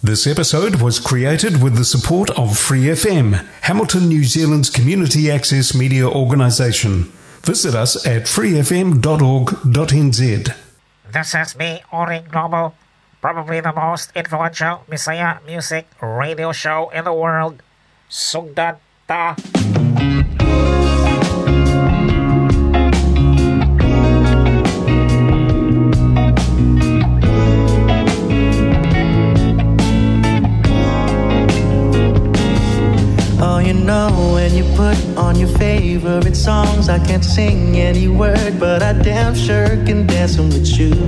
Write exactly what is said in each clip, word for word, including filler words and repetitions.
This episode was created with the support of Free F M, Hamilton, New Zealand's community access media organisation. Visit us at free f m dot org dot n z. This is me, Ori Global, probably the most influential Messiah music radio show in the world. Sugdan ta. Oh, you know when you put on your favorite songs, I can't sing any word, but I damn sure can dance them with you.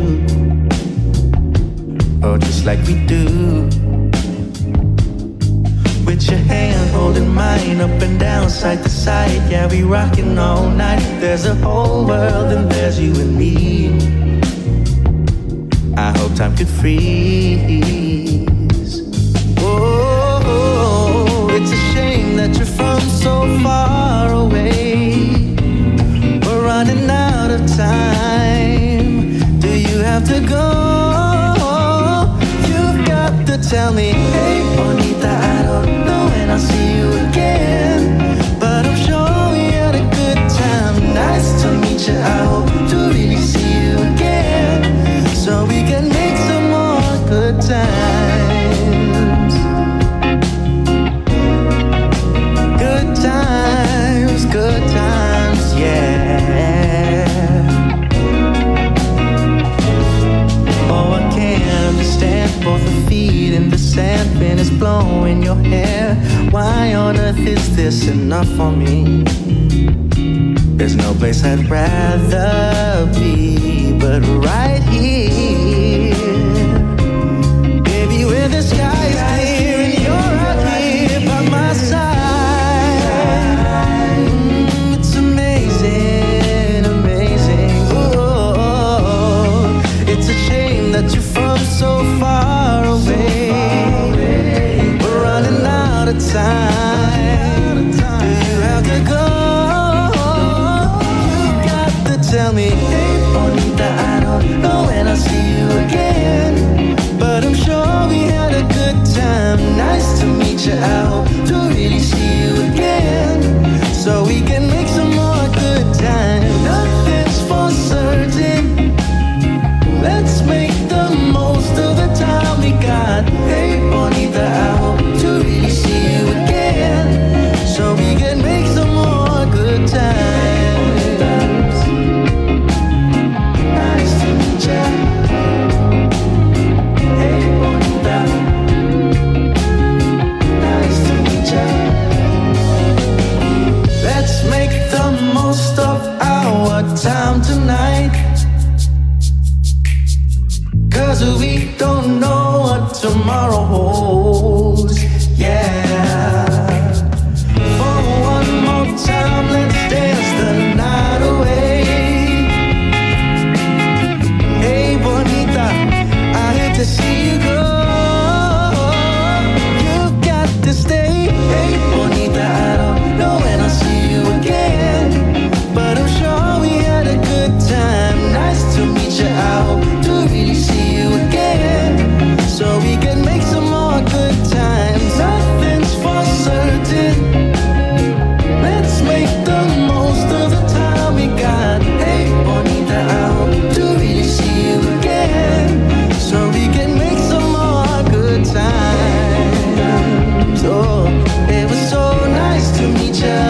Oh, just like we do. With your hand holding mine up and down, side to side, yeah, we rockin' all night. There's a whole world and there's you and me. I hope time could freeze. Oh, it's a shame that you're from so far away. We're running out of time. Do you have to go? You've got to tell me, hey, bonita, I don't know when I'll see you again, but I'm sure we had a good time. Nice to meet you. I hope to really see you again, so we can make some more good times. Good times, good times, yeah. Oh, I can't understand both the feet in the sand, wind is blowing your hair. Why on earth is this enough for me? There's no place I'd rather be but right here. Baby, where the sky is clear and you're out here by my side. Mm, it's amazing, amazing. Oh, it's a shame that you're from so far away. We're running out of time. Do you have to go? You've got to tell me, hey, bonita, I don't know when I'll see you again, but I'm sure we had a good time. Nice to meet you. I hope to really see you again, so we can make some more good time. Nothing's for certain. Let's make the most of the time we got. Hey, bonita, I hope to really see you again, so we can make some more good times. Nice to meet ya. Hey, bonita. Nice to meet ya. Let's make the most of our time tonight, 'cause we don't know what tomorrow holds, yeah. For one more time, let's dance the night away. Hey, bonita, I hate to see you go. You've got to stay. Hey, bonita, I don't know when I'll see you again, but I'm sure we had a good time. Nice to meet you. I hope to really see you again, so we can make some more good times. Nothing's for certain. Let's make the most of the time we got. Hey, bonita, I hope to really see you again, so we can make some more good times. Oh, it was so nice to meet ya.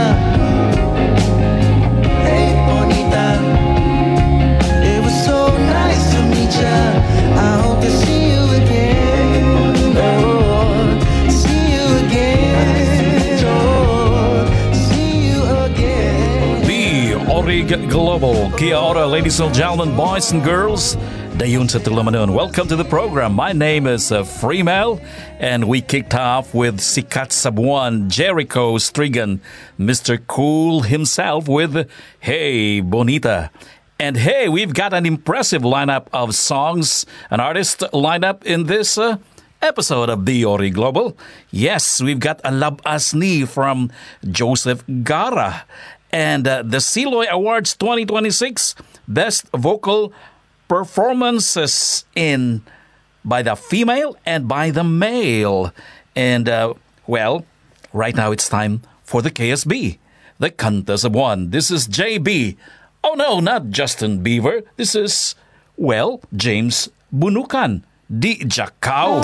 Hey, bonita, it was so nice to meet ya. I hope to see you again. Oh, see you again. Oh, see you again. The Orig Global. Kia ora, ladies and gentlemen, boys and girls. Dayun sa Tulamanun. Welcome to the program. My name is uh, Freemel, and we kicked off with Sikat Sabuan, Jericho Strigan, Mister Cool himself with Hey Bonita. And hey, we've got an impressive lineup of songs, an artist lineup in this uh, episode of The Ori Global. Yes, we've got Alab Asni from Joseph Gara, and uh, the Siloy Awards twenty twenty-six Best Vocal Performances in by the female and by the male. And, uh, well, right now it's time for the K S B, the Kanta Cebuan. This is J B. Oh no, not Justin Bieber. This is, well, James Bunukan. Di Jakao.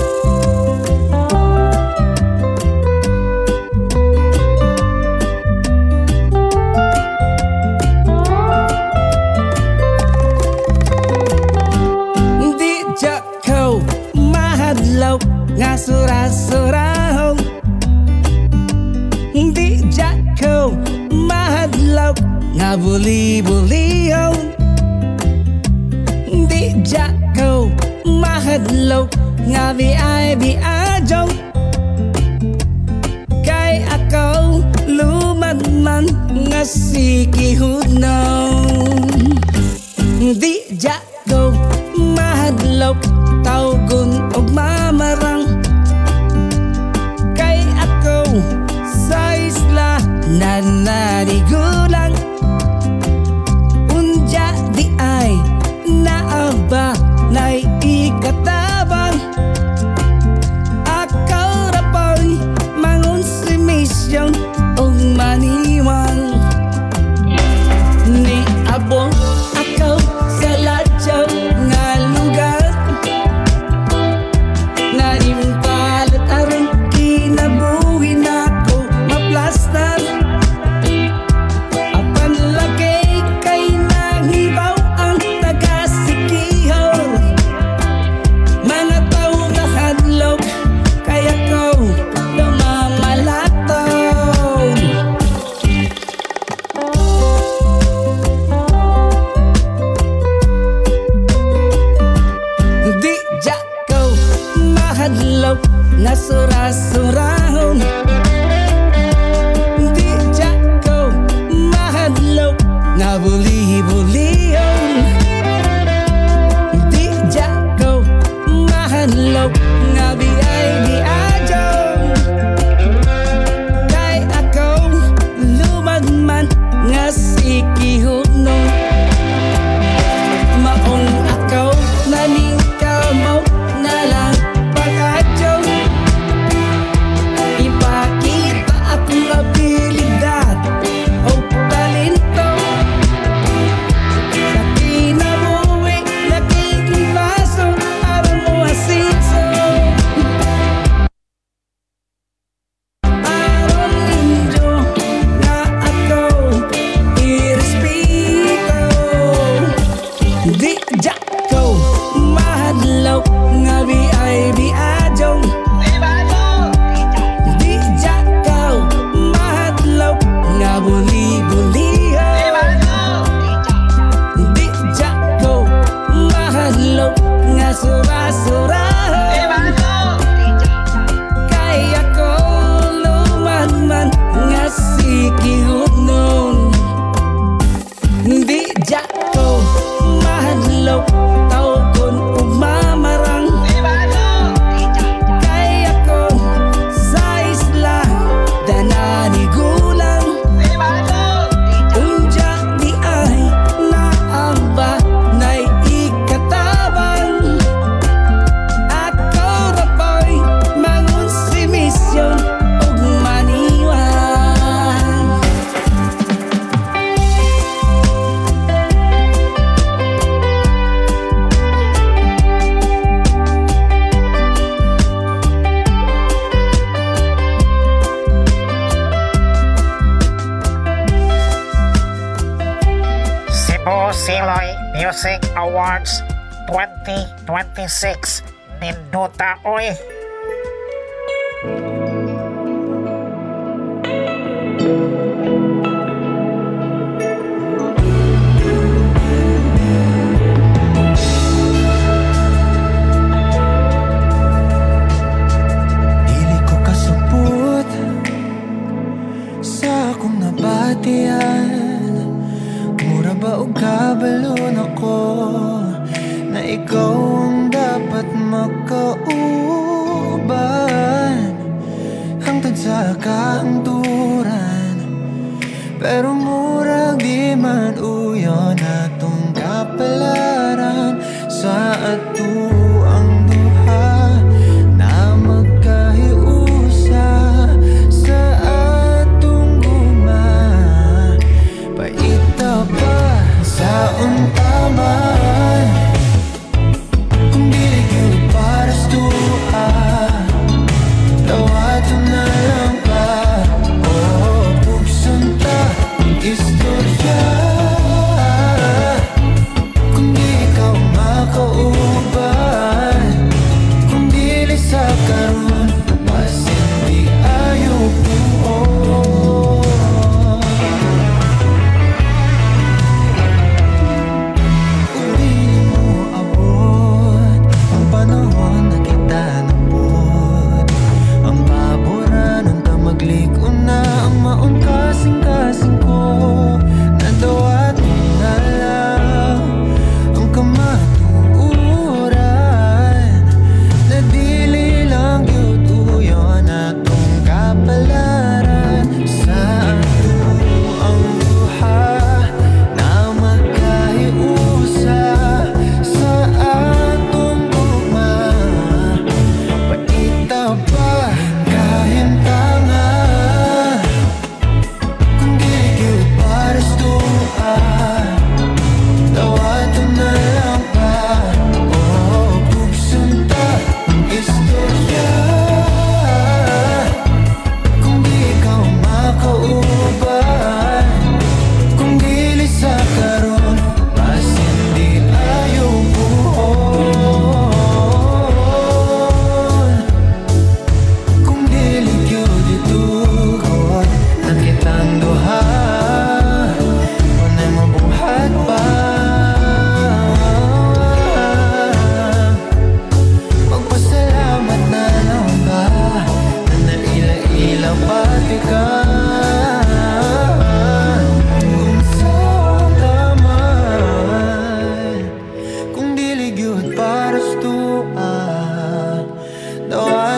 Nga surah-surahong Di jako mahadlaw Nga buli-bulihong Di jako mahadlaw Nga biay-biadjong Kay ako lumadman Nga sikihudnong Di jako mahadlaw Tawgon og mamarang Kay ako sa isla na narigulang Unja di ay naaba na'y ikatabang Ako rapoy mangun si misyon og maniwang Ni abong ako sa ladyaw nga lugar Narimpalat aron kinabuhi nako maplastar Apan lagay kay nanghibaw ang taga-sikihaw Mga tao na hadlok kaya ko lumamalataw Di jako mahadlaw nga surah-surahon Di jako mahadlaw nga buli-bulihon Di jako mahadlaw nga biay-biadjong Kay ako lumagman nga sikihudnong Maong ako naningkamaw na lang pag-adjong Ipakita akong abilidad o talento Sa kinabuhi na kikibaso aron mo asinso Aron ninyo nga ako irespeto Di jako mahadlaw nga biay-biadjong Di jako mahadlaw nga buli-bulihon Di jako mahadlaw nga surah-surahon Kay ako lumadman nga sikihudnon Di jako mahadlaw tawgon ug mamarang Kay ako sa isla dananigulang Unja di ay naamba na'y ikatabang Ako rapoy mangun si misyon ug maniwang Cebu Siloy Music Awards twenty twenty-six. Ninduta oy. Dili ko kasupot sa akong nabatian Mura ba o kabalon ako na ikaw ang dapat makauban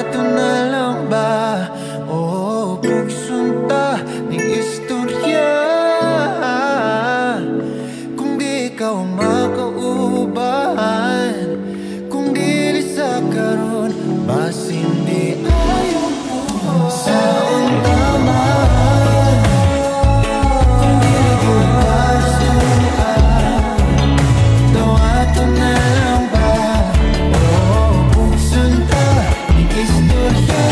ato na lang ba? Oh, pagsunta ng istorya. Kung di ikaw makaubahan, kung dili sa karon, basin di ayaw mo sa untaman. Kung dili ko basuhan, daw ato na lang ba? Oh, pagsunta ng istorya.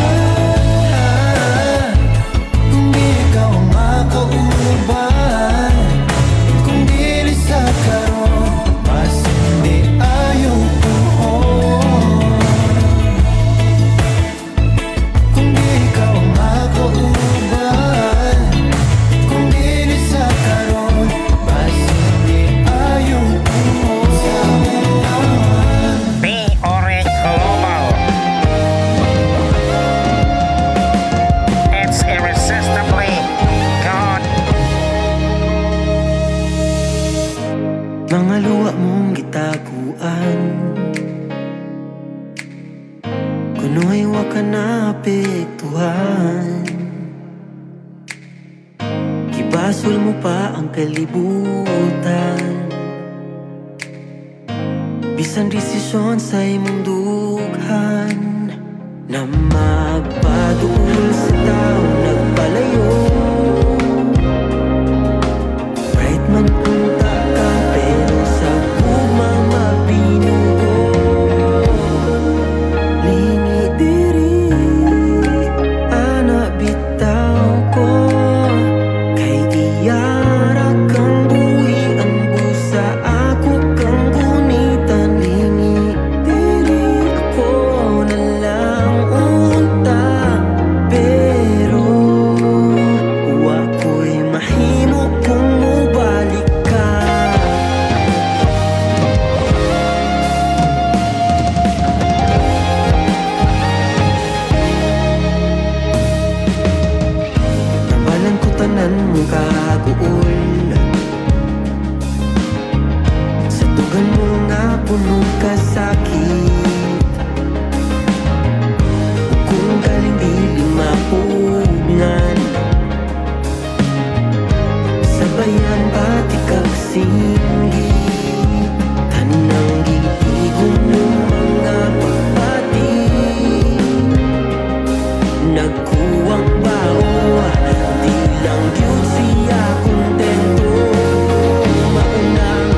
Kung di ikaw makauban, kung dili sa karon, basin di ayaw puhon. Kung di ikaw makauban, kung dili sa karon, basin di ayaw puhon. B. Ore Global. It's irresistibly God. Mga luwa mong gitaguan, kuno'y wa ka naapektuhan. Gibasol mo pa ang kalibutan, bisan desisyon sa imong dughan, na magpaduol sa tao nagpalayo. Right man punta ka pero sa gugma mabinugo. Lingi diri, anak bitaw ko, kay iyara kang buhi ang busa, ako kang gunitan. Lingi diri, ako na lang unta, pero wako'y mahimo kung mubalik ka. Tambalan ko tanan mo kaguol, sa tugan mo nga puno ka sakit. Kung galing dili mapugngan, sabayan pati kagsingi, tanang gitigong mo mga pagpati. Nagkuwang bao, di lang yun siya kontento. Maunang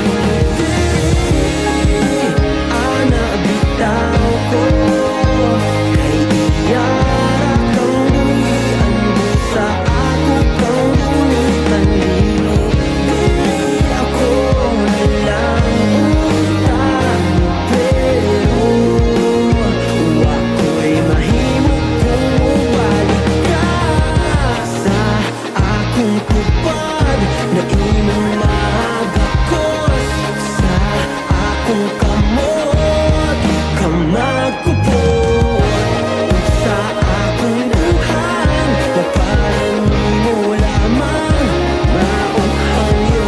lingiti, anak bitaw ko, kay iyara kang buhian busa, ako kang gunitan. Lingiti, ako na lang unta, pero wako'y mahimo kung mubalik ka. Sa akong kupad na imong magakos, sa akong kamot ka magkupot, sa akong buhan na parang mo lamang mauhangyo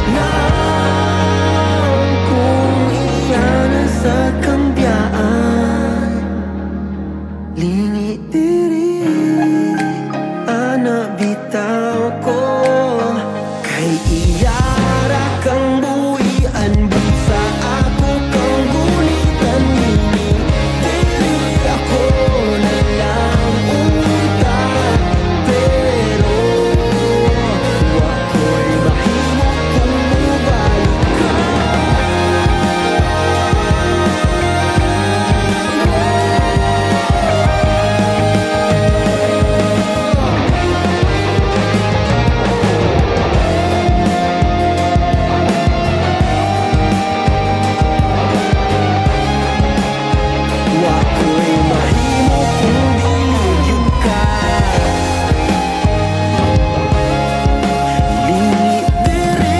lang. Kung iyan ang sa kambyaan, lingi diri, anak bitaw ko, kay iyara kang buhian busa, ako kang gunitan. Lingi diri, ako na lang unta, pero wako'y mahimo kung mubalik ka. Wako'y mahimo kung diligid ka. Lingi diri,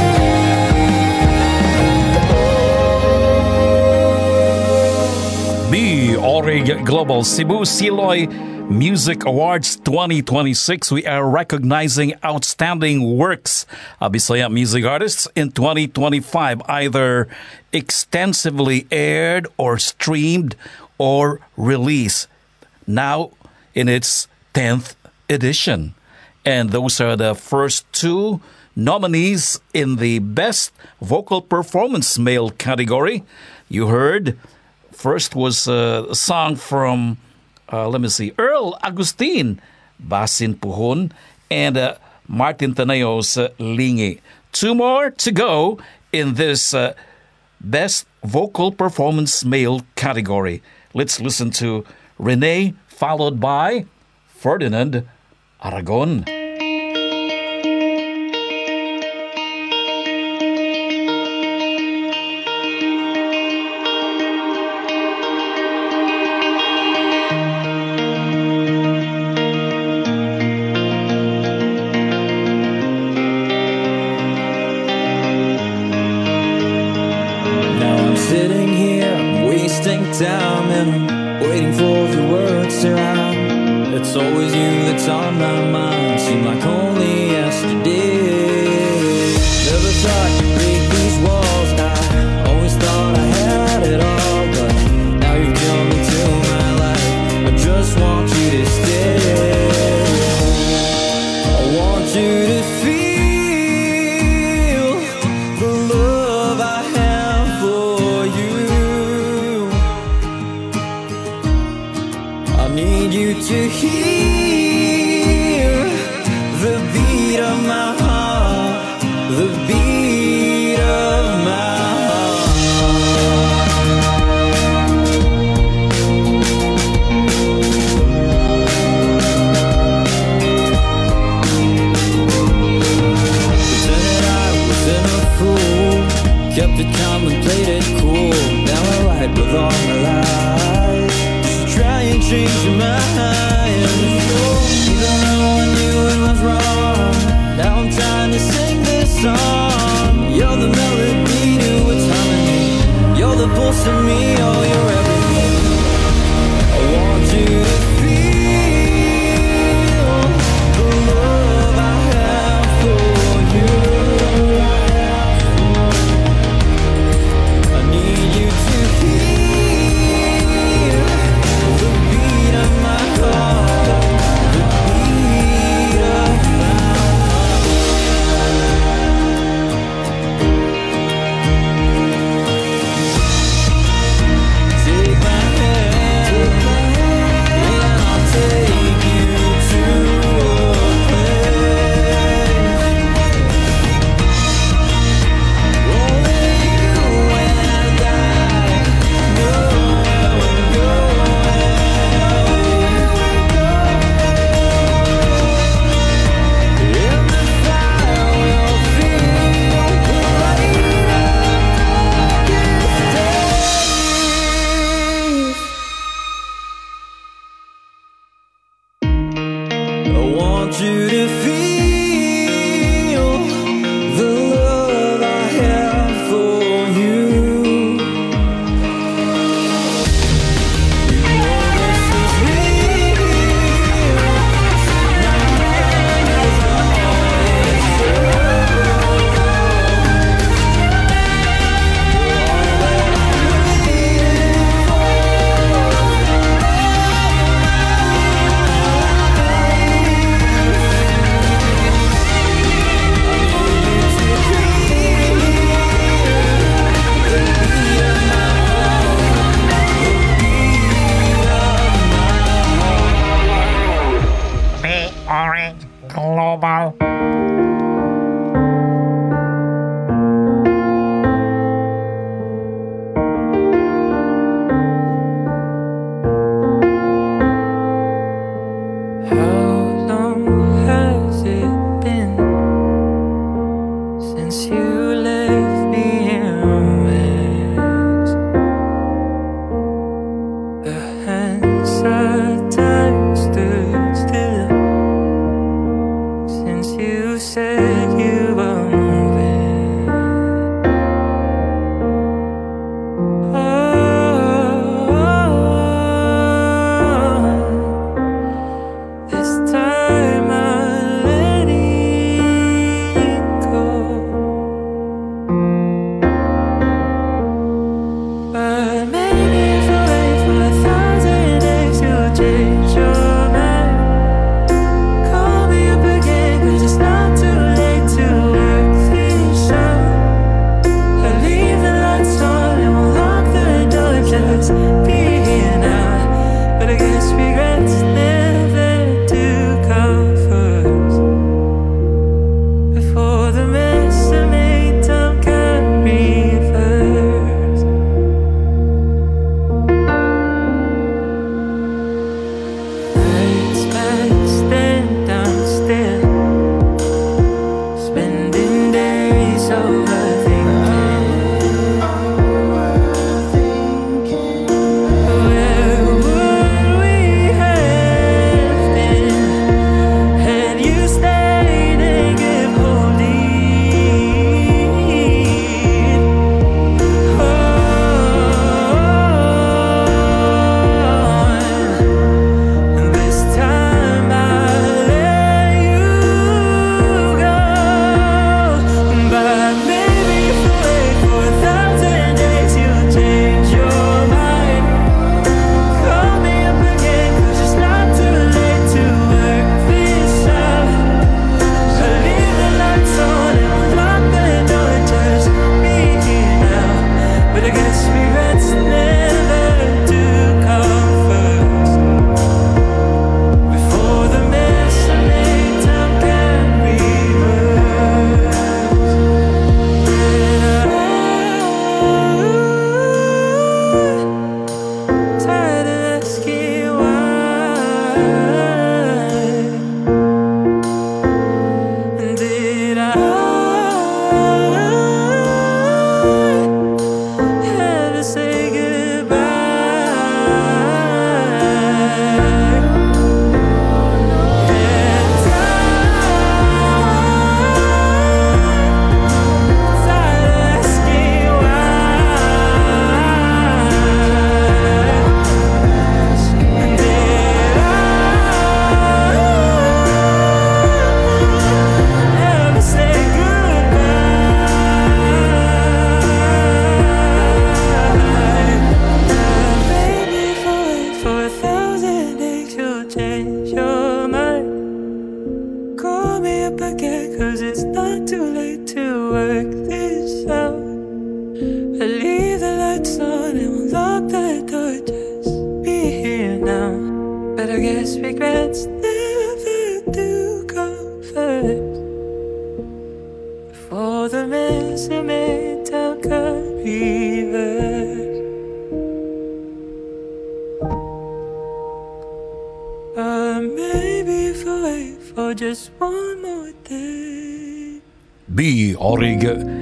B. Orig Global Cebu Siloy Music Awards twenty twenty-six. We are recognizing outstanding works of Bisaya music artists in twenty twenty-five, either extensively aired or streamed or released. now in its tenth edition. And those are the first two nominees in the Best Vocal Performance Male category. You heard, first was a song from, uh, let me see, Earl Agustin, Basin Puhon, and uh, Martin Taneo's uh, Lingi. Two more to go in this uh, Best Vocal Performance Male category. Let's listen to Renee, followed by Ferdinand Aragon. Time and I'm waiting for the words to rhyme. It's always you that's on my mind. Seemed like only yesterday. Never thought you'd break these walls. I always thought I had it all, but now you've come into my life. I just want you to stay. I want you to feel the love I have for you. I need you to hear the beat of my heart, the beat of my Pretended I wasn't a fool, kept it calm and played it cool. Now I ride with all my life, try and change your mind. Even though I knew it was wrong, now I'm trying to sing this song. You're the melody to its harmony. You're the pulse in me, oh, you're everything. I want you to feel the love I have for you. I need you to hear the beat of my heart, the beat of my heart. Take my hand, and I'll take you to a place only you and I know where we're going. In the fire we'll feel the light of I want you to feel the love I have for you. You know this is real. My mind is always Be Orange Global. How long has it been since you left me in a mess? The hands of time stood still since you regrets never to come first. Before the mess I made, time can reverse. Nights past and I'm still spending days overthinking. Where would we have been had you stayed and kept holding on? And this time I'll let you go. But maybe if you wait for a thousand days, you'll change your mind. Call me up again, 'cause it's not too late to work this out. I'll leave the lights on and unlock the door, just be here now. But I guess regrets never do come first. Before the mess I made, time can reverse. And I'm tired of asking why. And did I have to say goodbye? And I'm tired of asking why. And did I ever say goodbye? Maybe if I wait for a thousand days, you'll change your mind. Call me up again, 'cause it's not too late to work this out. I leave the lights on and we'll lock the door, just be here now. But I guess regrets never do come first. Before the mess I made, time can reverse. But maybe if I wait for just one more day. Be Orig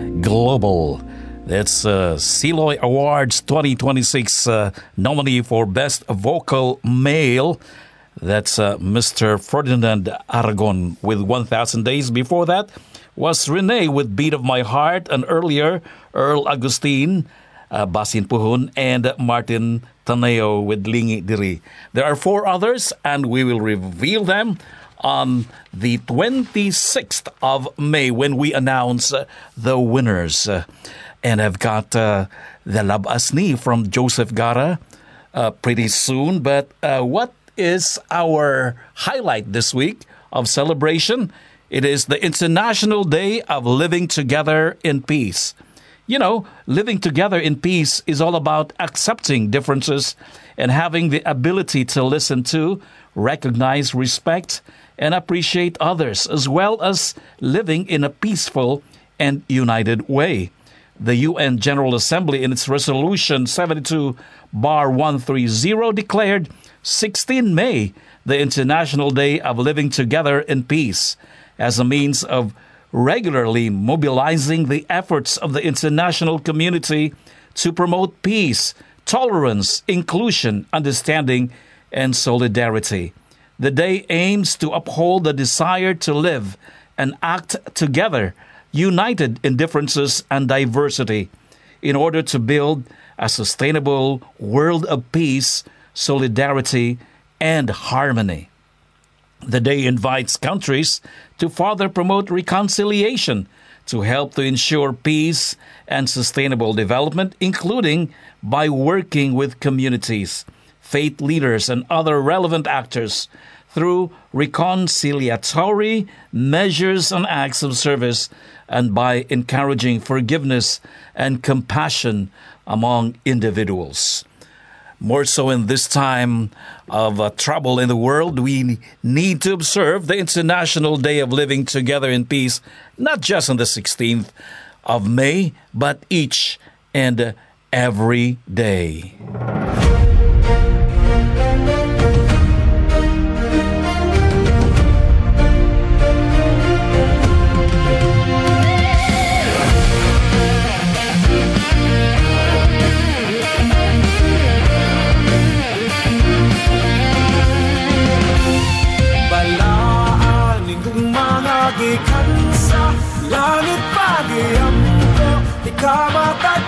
Global. That's uh, Siloy Awards twenty twenty-six uh, nominee for Best Vocal Male. That's uh, Mister Ferdinand Aragon with one thousand Days. Before that was Renee with Beat of My Heart, and earlier Earl Agustin, uh, Basin Puhun, and Martin Taneo with Lingi Diri. There are four others, and we will reveal them on the twenty-sixth of May when we announce uh, the winners. Uh, and I've got uh, the Lab Asni from Joseph Gara uh, pretty soon. But uh, what is our highlight this week of celebration? It is the International Day of Living Together in Peace. You know, living together in peace is all about accepting differences and having the ability to listen to, recognize, respect, and appreciate others, as well as living in a peaceful and united way. The U N General Assembly, in its Resolution seventy-two bar one thirty, declared sixteenth of May the International Day of Living Together in Peace as a means of regularly mobilizing the efforts of the international community to promote peace, tolerance, inclusion, understanding, and solidarity. The day aims to uphold the desire to live and act together, united in differences and diversity, in order to build a sustainable world of peace, solidarity, and harmony. The day invites countries to further promote reconciliation, to help to ensure peace and sustainable development, including by working with communities, faith leaders, and other relevant actors through reconciliatory measures and acts of service, and by encouraging forgiveness and compassion among individuals. More so in this time of uh, trouble in the world, we need to observe the International Day of Living Together in Peace, not just on the sixteenth of May, but each and every day. Kansa langit pagiam ko ikamatag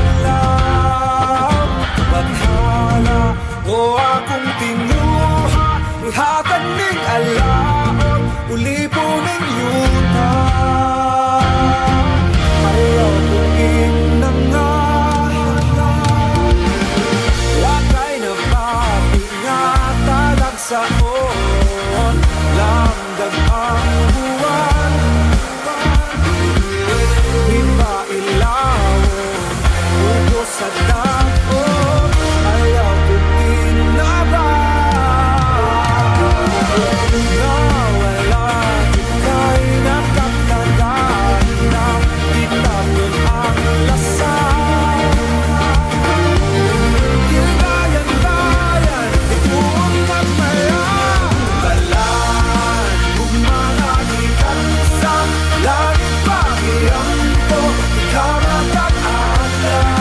alam Bathala o akong tinuha ihatan ning alaon ulipuning yuta ayaw kong inangahan lakay na pati nga talag saon lamdag ang buwan sa dako ayaw kuminaba nawala ika'y nakaktagaan ng itapon ang lasang kinayan-bayan ito ang nagmayang balan kung mga ikan sa langit pagiang ko ikaw nakakatagan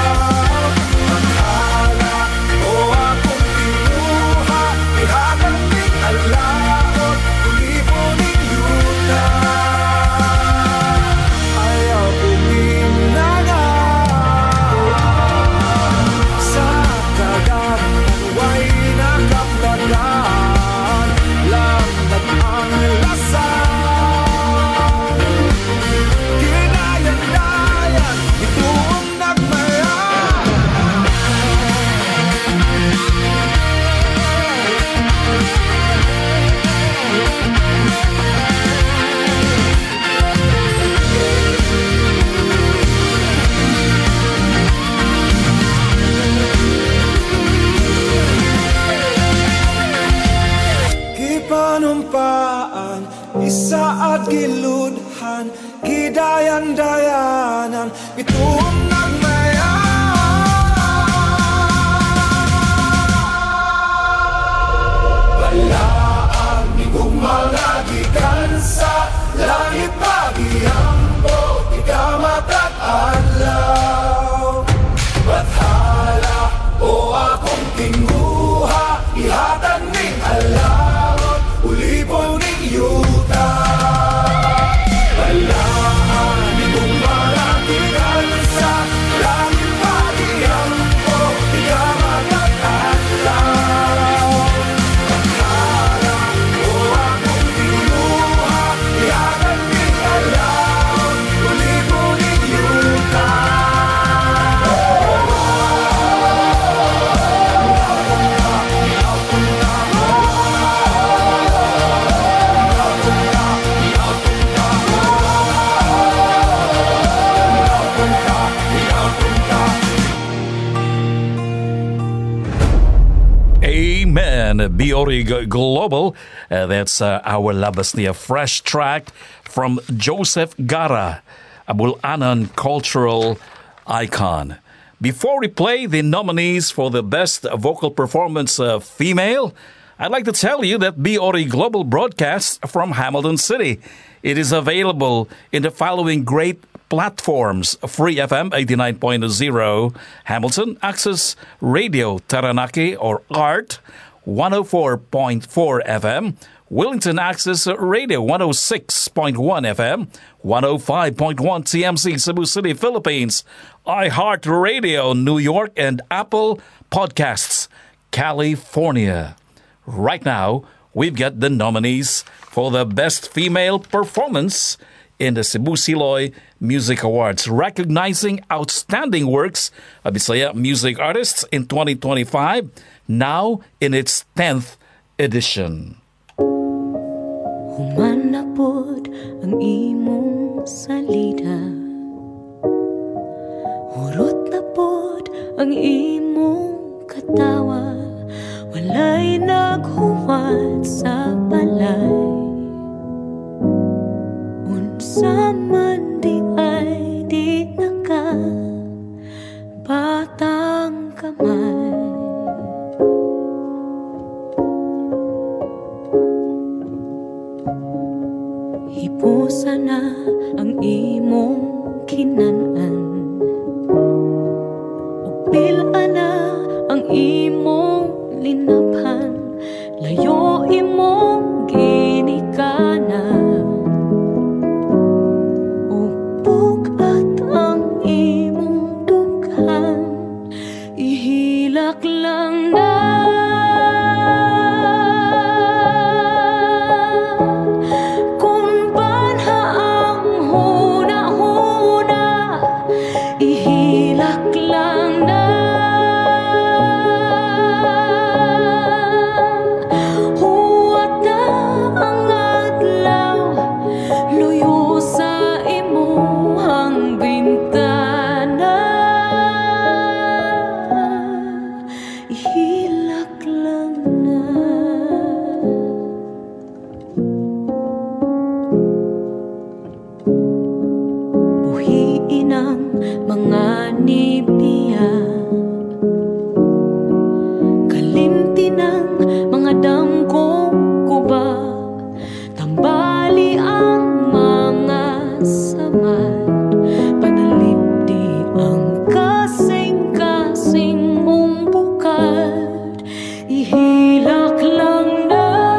panumpaan isa at giludhan gidayan-dayanan itong nagmayang balaan igong mga gikan sa langit pagiang ko ikamatag adlaw bathala o akong tinguha ihatan ning alaw ulipon ning yuta balaan igong mga gikan sa langit pagiang ko ikamatag adlaw bathala o akong tinguha ihatan ning alaw ulipon ning yuta. Amen. B O R I Global. Uh, that's uh, our Labasnia fresh track from Joseph Gara, a Bulanan cultural icon. Before we play the nominees for the best vocal performance uh, female, I'd like to tell you that B O R I Global broadcasts from Hamilton City. It is available in the following great platforms: Free F M eighty-nine point zero Hamilton, Access Radio Taranaki or A R T one oh four point four F M, Wellington Access Radio one oh six point one F M, one oh five point one T M C Cebu City, Philippines, iHeart Radio New York, and Apple Podcasts California. Right now, we've got the nominees for the Best Female Performance in the Cebu Siloy Music Awards, recognizing outstanding works of Bisaya music artists in twenty twenty-five, now in its tenth edition. Humanapod ang imong salida, hurot na pod ang imong katawa, walay naghuwat sa balay. Unsa man di ay di naka batang kamay. Hipusa na ang imong kinanan, upila na ang imong linaphan, layo imong ginikanan. Upok at ang imong dughan, ihilak lang na. Mga nibiya, kalimti ng mga damkong kuba, tambali ang mga samad, panalipdi ang kasing-kasing mong bukad, ihilak lang na.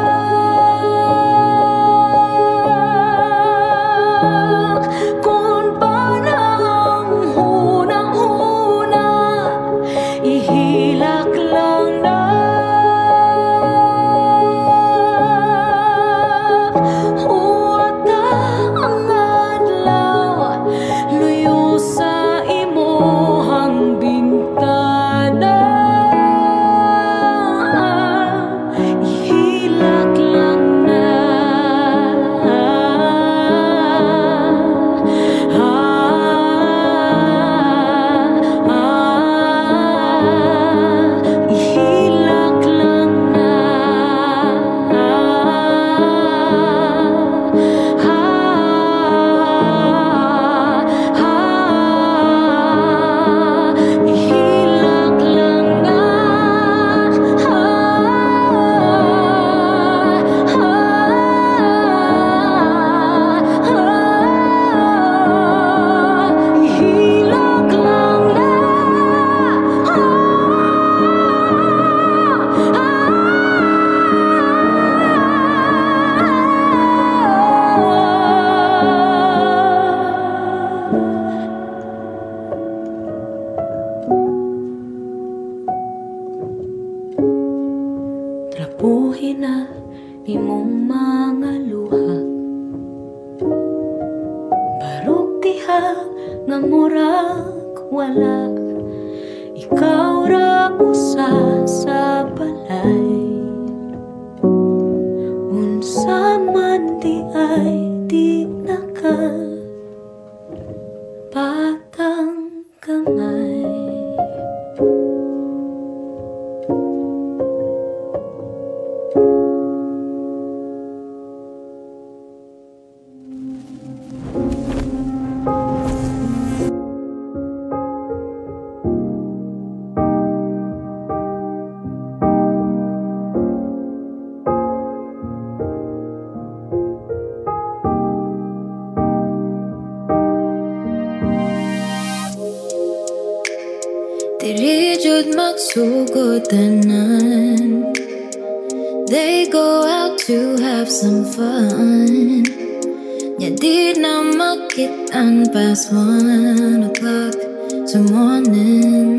Trapuhin na imong mga luha, barog diha nga murag wala, ikaw ra usa sa balay. Unsa man di ay di naka batang kamay. Diri jud magsugod tanan, they go out to have some fun. Nya di na makitaan past one o'clock to morning.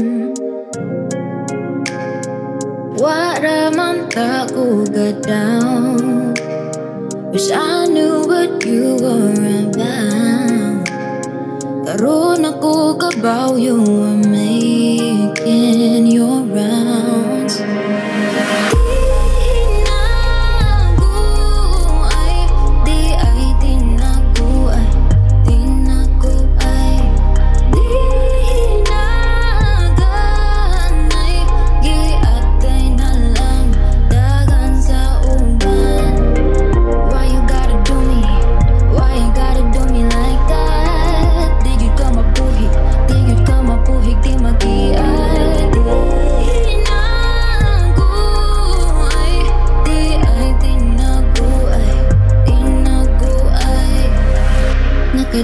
Wara man ta uga down, wish I knew what you were about. Karon ako kabaw, you were making your rounds.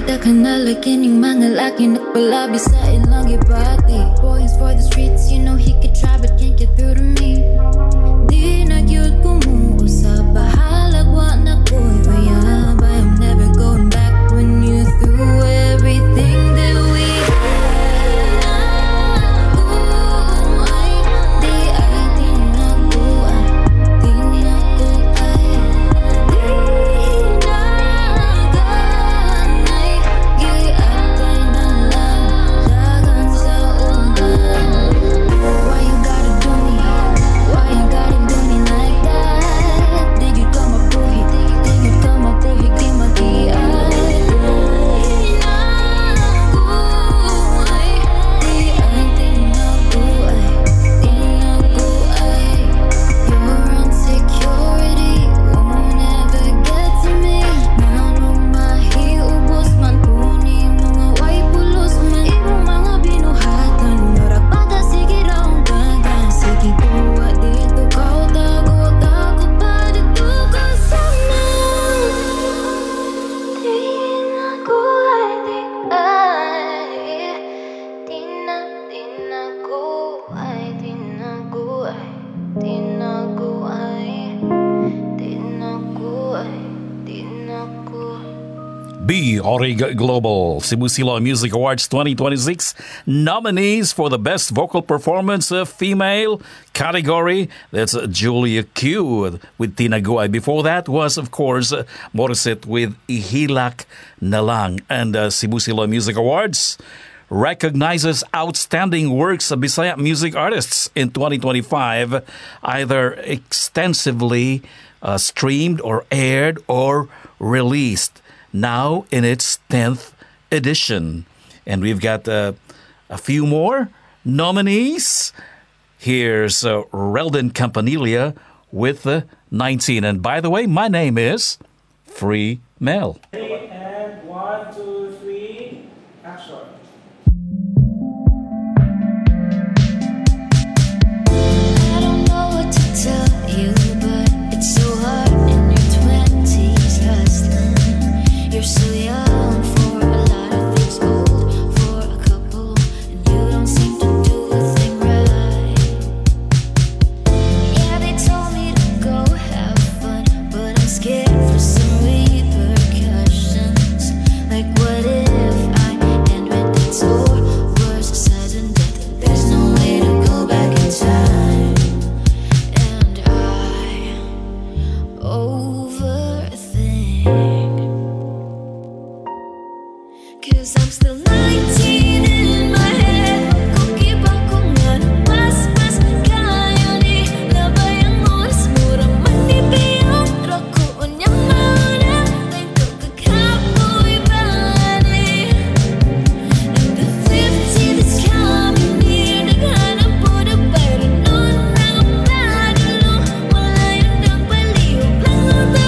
Nakita ka na like kining mga laki nagpalabi sa ilang ibati. Boys for the streets, you know he could try but can't get through to me. Di na gyud ko mo sa bahalag wa na ko'y bayab. I'm never going back when you threw everything that we had. Oh, ay, di ay, di na ko ay, di na ko ay, di na ganay, gi atay na lang, dagan sa uban. Why you gotta do me? Why you gotta do me like that? Did you come up for it? Did you come up for it? Give my key, ay, di na ko ay, di ay, di na ko ay, di na ko ay. Your insecurity won't ever get to me. Nanong mahiubos man kuni mga way pulos man imong mga binuhatan. Murag bata sige raw ang dagan. Sige buwa dito ka tago tago pa dito ka sana. Di na ko ay di ay, di na di na ko ay, di na ko ay, di na ko ay, di na ko ay, di na ko. B. Orig Global Cebu Siloy Music Awards twenty twenty-six nominees for the Best Vocal Performance uh, Female category. That's uh, Julia Q with Tinaguay. Before that was, of course, uh, Morissette with Ihilak Nalang. And uh, Cebu Siloy Music Awards recognizes outstanding works of Bisaya music artists in twenty twenty-five, either extensively uh, streamed or aired or released. Now in its tenth edition. And we've got uh, a few more nominees. Here's uh, Reldon Campanilla with uh, nineteen. And by the way, my name is Free Mel. And one, two, three, action. I don't know what to tell you, but it's so hard in your twenties, hustling. You're so young for a lot of things, old for a couple, and you don't seem to do a thing right. Yeah, they told me to go have fun, but I'm scared for some repercussions. Like what if I end with it's or worse, a sudden death, and there's no way to go back in time. And I overthink. Cause I'm still nineteen in my head. Kung ko nga mas mas kayo ni labayan mo is murang manipiyong rako unyang mauna tay ko kakapoy bani. And the fifty that's coming near naghanap po na bayro nun ang padulong wala yun ang baliw lang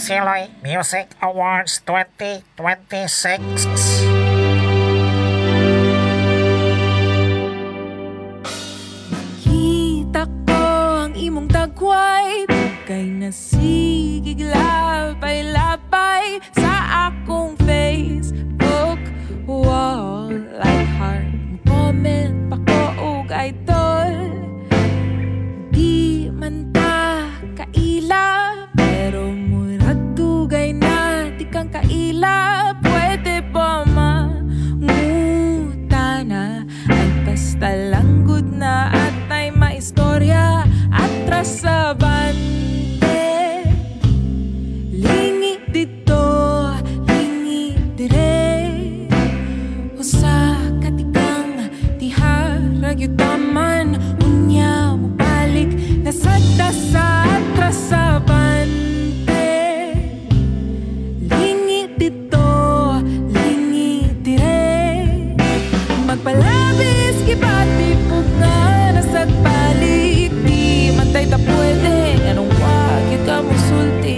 Siloy Music Awards twenty twenty-six. Kita ko ang imong tagway, kay nasigig labay-labay sa akong Facebook wall. Like heart, comment pa ko og idol. Di man ta kaila, pero murag dugay na di kang kaila. Pwede ba mangutana? Ay basta lang good na at ay maistorya. Atras sa bante, lingi dito, lingi dire. Usa katikang tiharag yutaman, unya mo balik nasagda sa atras sa bante. Lingi dito, lingi dire. Magpalabis kibati po nga nasag balik. Di matay ta pwede, anong wag yun ka mong sulti.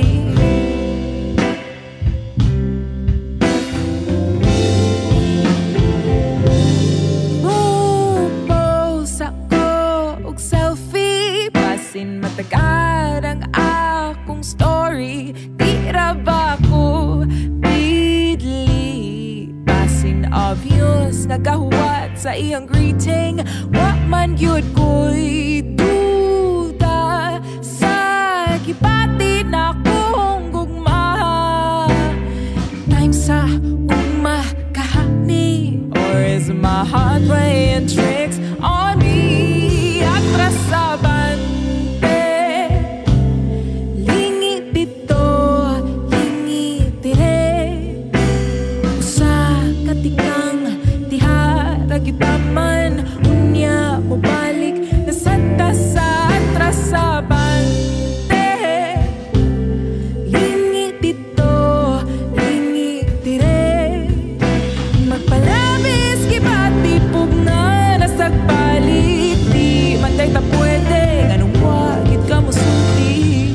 Pupos ako og selfie, basin matagad ang akong story. Di ra ba ko bidli, basin obvious nagahuwat sa iyang greeting. Wa man yun ko'y duda sa gipati na kong gugma. Time sa ugma kahani, or is my heart playing tricks on me? Atras sa bante, lingi dito, lingi dire. Usa katikang tiharag yutaman, unya mo balik nasagda sa atras sa bante. Lingi dito, lingi dire. Magpalabis kibati po nga nasag balik. Di man day ta pwede, anong wagit ka mo sulti.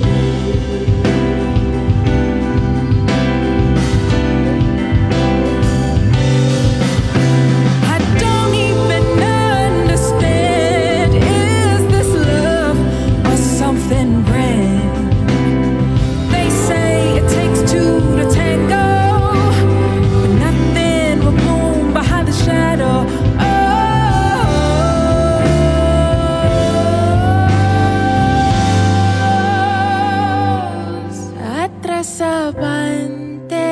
I don't even understand. Is this love or something brand? They say it takes two to tango, but nothing will bloom behind the shadow. Oh, sa atras sa bante,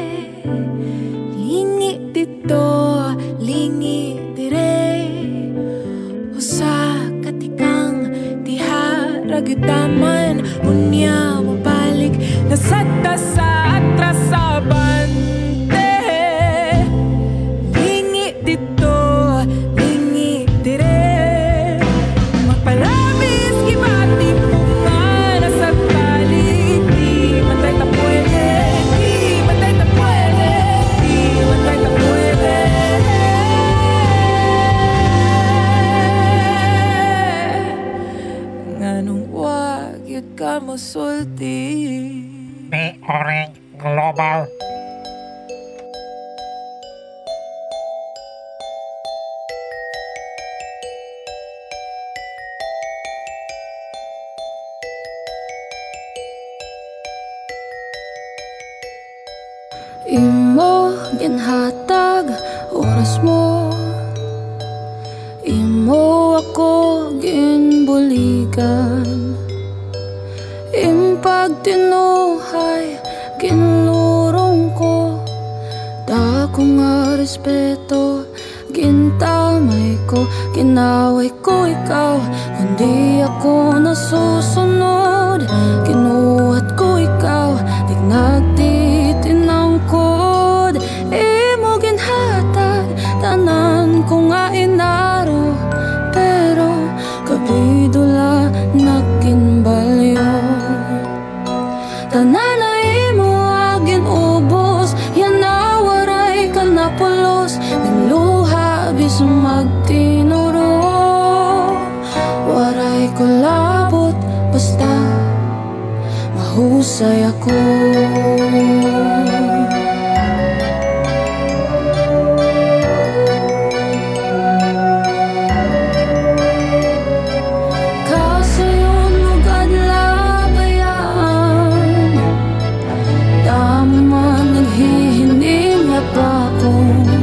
lingi dito, lingi dire. Usa katikang tiharag yutaman, unya mo balik nasagda sa atras sa bante. Lingi dito, lingi dire. Magpalabis kibati po nga nasag balik. Di man tay ta pwede, di man tay ta pwede, di man tay ta pwede. Nganong wag yun ka mo sulti. Ni Oring Global. Imo ginhatag oras mo, imo ako ginbuligan. Impag tinuhay ginlurong ko, dako nga respeto gintamay ko. Ginaway ko ikaw, kundi ako nasusunod. Kinuhat ko ikaw, di nagtitinangkod. Imo ginhatag, tanan ko nga inaro, pero kabidula nagkinbalyo. Tanan na imo agin ubos, yan na waray ka na pulos. Nagluha bisong magtinuro, waray ko labot basta mahusay ako. Kasayon mo kadlabayan, damang naghihining at ako.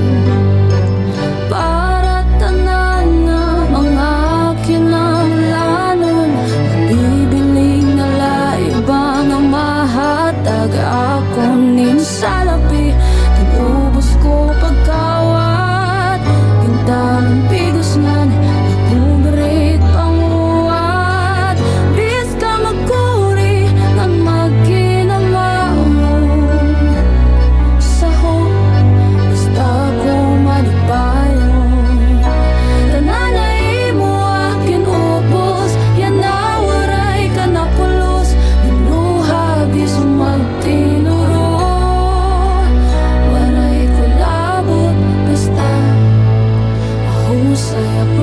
Para tanan na mga kinahanglanon, bibiling na laibang ang mahatag ako nin sa labi. Tinubos ko pagkawat, gintamang bigos ngan, nagbugarit panguwat. Bis ka magkuri ng magkinamamong saho, basta ko malipayon. Tananay mo akin upos, yan na waray ka na pulos. Binuhagi sumagtinuro, waray ko labot, basta mahusay ako.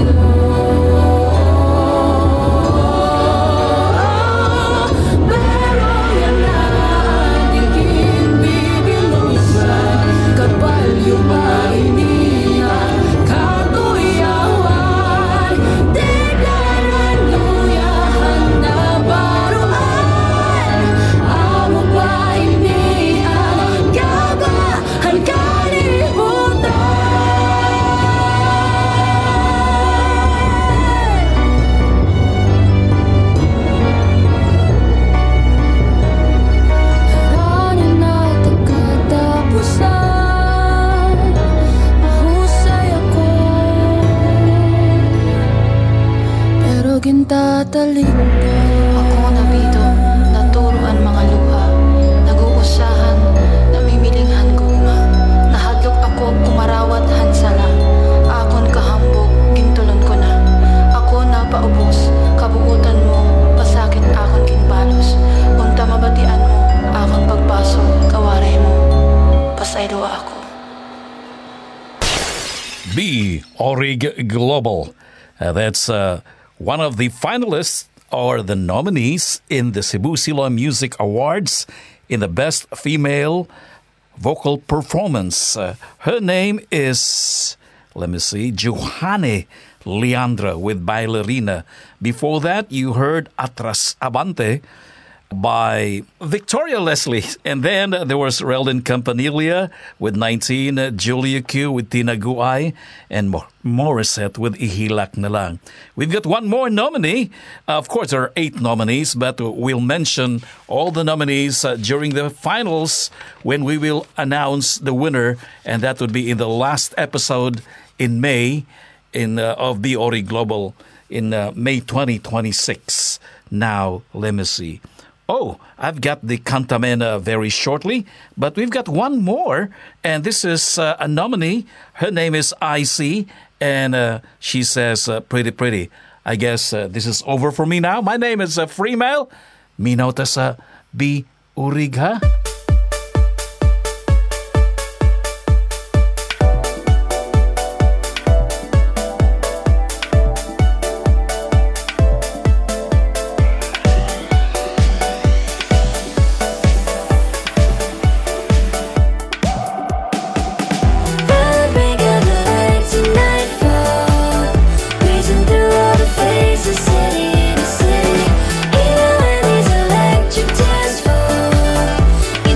Pero yan na ating bibilusan, kapalyo mainian, katuyawan, deklaran luyahan na baruan. Amo ba inian, gabahan kalibutan. Haranin na tagatapusan, mahusay ako. Pero gintatalitan. Ako nabito, naturuan mga luha, nag-uusahan, namimilinghan gugma. Nahadlok ako kumarawat hansala, akon kahambog, gintulon ko na. Ako na paubos, kabuutan mo, pasakit akon kinbalos. Unta mabatian mo, akon pagpaso, kawaray mo, pasayloa ako. B. Orig Global. Uh, that's uh, one of the finalists or the nominees in the Cebu Siloam Music Awards in the Best Female Vocal Performance. Uh, her name is, let me see, Johanne Leandra with Bailarina. Before that, you heard Atras Abante by Victoria Leslie. And then uh, there was Reldon Campanilla with nineteen, uh, Julia Q with Tinaguay, and Mor- Morissette with Ihilak na Lang. We've got one more nominee. Uh, of course, there are eight nominees, but we'll mention all the nominees uh, during the finals when we will announce the winner, and that would be in the last episode in May in uh, of the Ori Global in uh, May twenty twenty-six. Now, let me see. Oh, I've got the Cantamena very shortly, but we've got one more, and this is uh, a nominee. Her name is I C, and uh, she says, uh, pretty, pretty. I guess uh, this is over for me now. My name is uh, Freemale. Minota sa B. Urigha. Break of the light to nightfall, breezing through all the faces, city to city. Even when these electric dance floor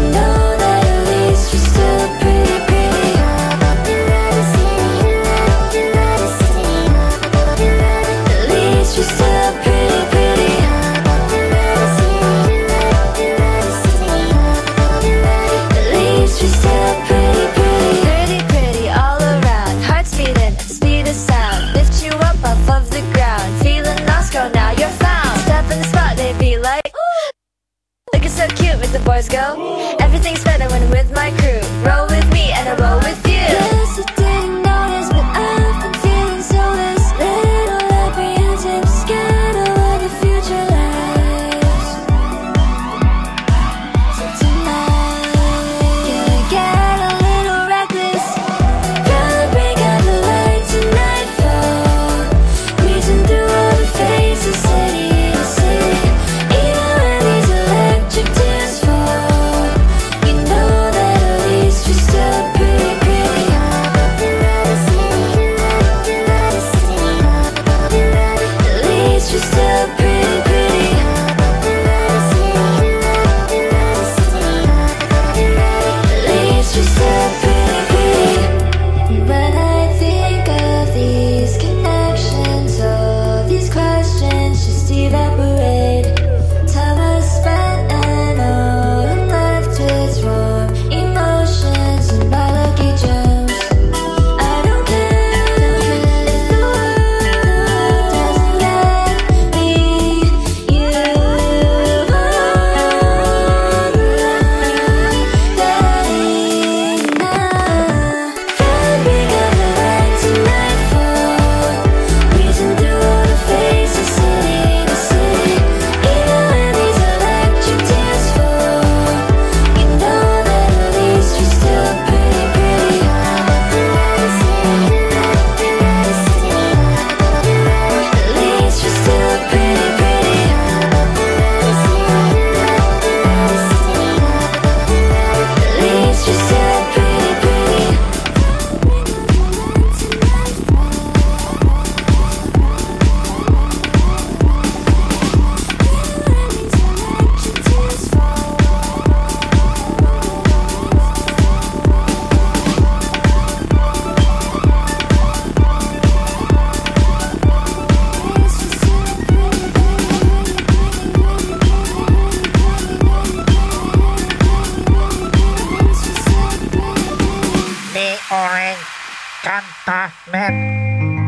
Oring. Canta, man.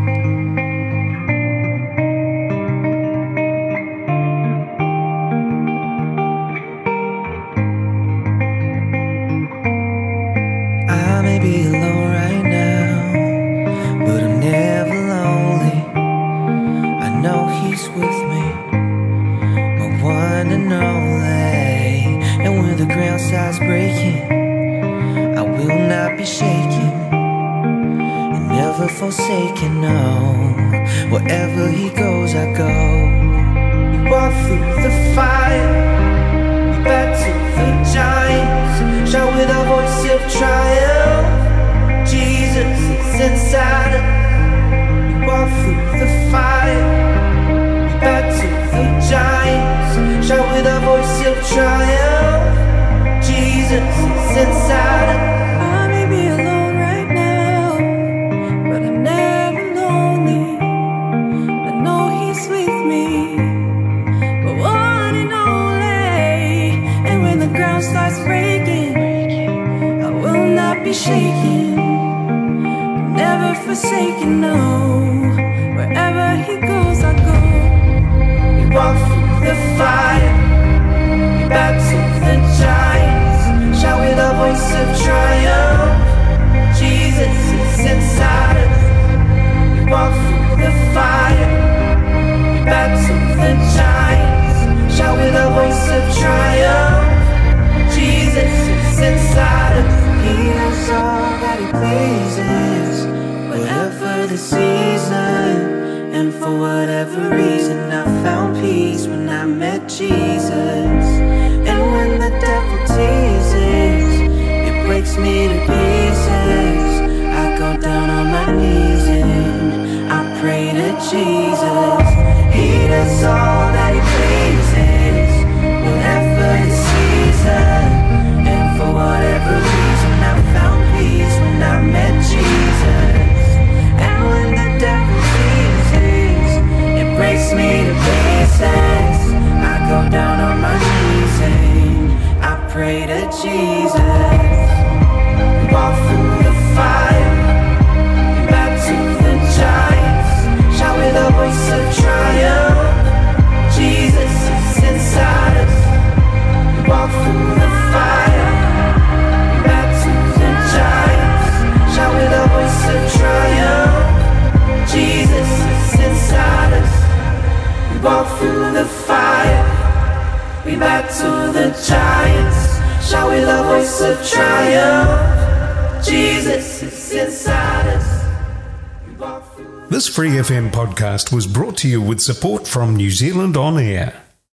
I may be alone right now, but I'm never lonely. I know he's with me, my one and only. And when the ground starts breaking, I will not be shaken and never forsaken, no. Wherever he goes, I go. We walk through the fire, we battle the giants, shout with a voice of triumph. Jesus is inside us. We walk through the fire, we battle the giants, shout with a voice of triumph. Jesus is inside us. I may be alone right now, but I'm never lonely. I know he's with me, but one and only. And when the ground starts breaking, I will not be shaken, never forsaken, no. Wherever he goes, I go. We walk through the fire, we battle the giants, shout with a voice of triumph. Jesus is inside us. We walk through the fire, we battle the giants, shout with a voice of triumph. Jesus is inside us. He does all that he pleases, whatever the season. And for whatever reason, I found peace when I met Jesus. And when the devil teases, it breaks me to pieces. I go down on my knees and I pray to Jesus. He does all that he pleases, whatever the season. And for whatever reason, I found peace when I met Jesus. And when the devil teases, it breaks me to pieces. I go down on my knees and I pray to Jesus. We walk through the fire, we battle the giants, shout with a voice of triumph. Jesus is inside us. We walk through the fire, we battle the giants, shout with a voice of triumph. Jesus is inside us. We walk through the fire, we battle the giants, shout with a voice of triumph. Jesus is inside us. We walk through. This Free F M podcast was brought to you with support from New Zealand On Air.